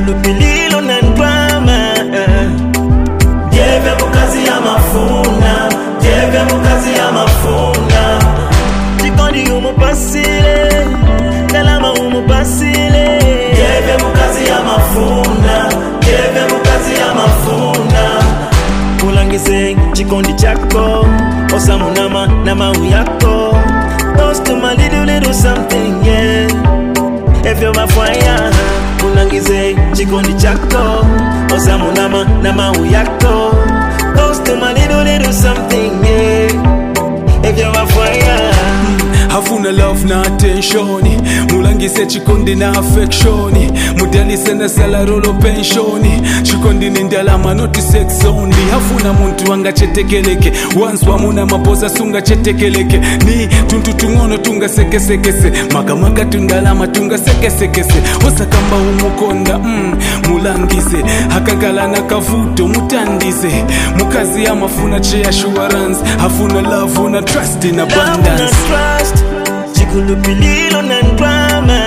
chikulupililo na drama. Jeve mukazi ya mafuna, jeve mukazi ya mafuna. Chikondi umupasile, kalama umupasile. Jeve mukazi ya mafuna, jeve mukazi ya mafuna. Ulangise chikondi chako, osamu na mau yako. Close to my little something, yeah. If you're my fire, ulangise chikondi chako, osamu na mau yako. Close to my little something, yeah. If you're my fire. Hafuna love na attention, mulangise chikondi na affection, mudalise na salarolo pension, chikondi ni ndalama not sex only. Hafuna muntu wanga chetekeleke, once wamuna mapoza sunga chetekeleke, ni tuntu tungono tunga sekesekese, maga tundalama tunga sekesekese. Osa kamba umukonda, mulangise, hakagala na kavuto mutandise, mukazi ya mafuna che assurance, hafuna love una trust in abundance. Chikulupililo na drama.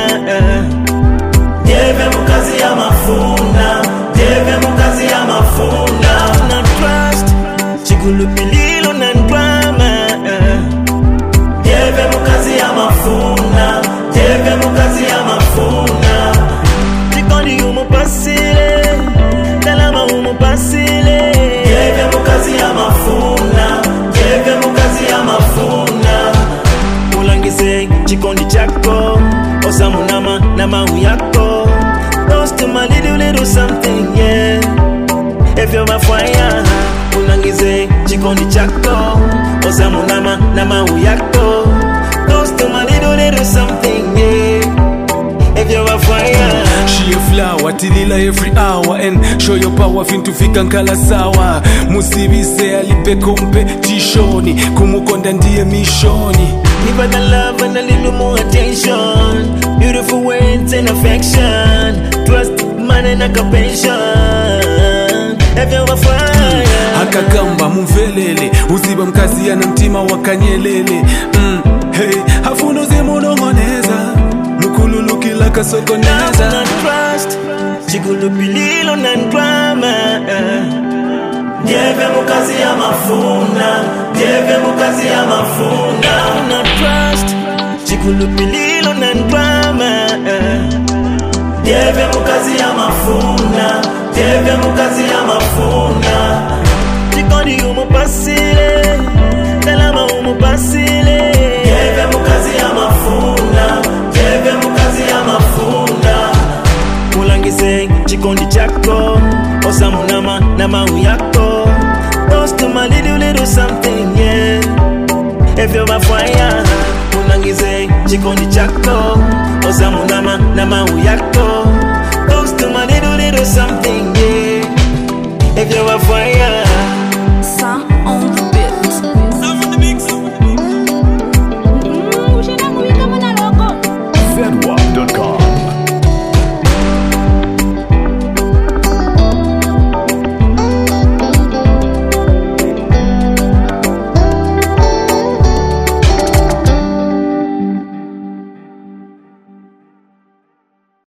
Jeve mukazi ya mafuna, jeve mukazi ya mafuna. Na trust, chikulupililo na drama. Jeve mukazi ya mafuna, jeve mukazi ya mafuna. Chikondi umupasile, kalama umupasile. Jeve mukazi ya mafuna, jeve mukazi ya mafuna. Ulangise chikondi chako, osamu na mau yako. Close to my little something, yeah. If you're my fire, ulangise chikondi chako, osamu na mau yako. Close to my little something, yeah. If you're my fire. She a flower, tilila every hour, and show your power fintu fika nkala sawa. Musibise alipe competition, kumukonda ndiye mishoni. Give her the love and a little more attention. Beautiful words and affection. Trust, man and a pension. If you're a fire. Hakagamba mumvelele, uziba mkazi ya na mtima wakanyelele. Hey, hafuno zimunongoneza, mukululu kila kasokoneza. Love and trust, chikulupililo na drama. Jeve mukazi ya mafuna, jeve mukazi ya mafuna. Na trust, chikulupililo na drama. Jeve mukazi ya mafuna, jeve mukazi ya mafuna. Chikondi umupasile, kalama umupasile. Jeve mukazi ya mafuna, jeve mukazi ya mafuna. Ulangise chikondi chako, osamu na mau yako. Close to my little something, yeah. If you're my fire, ulangise chikondi chako, osamu na mau yako.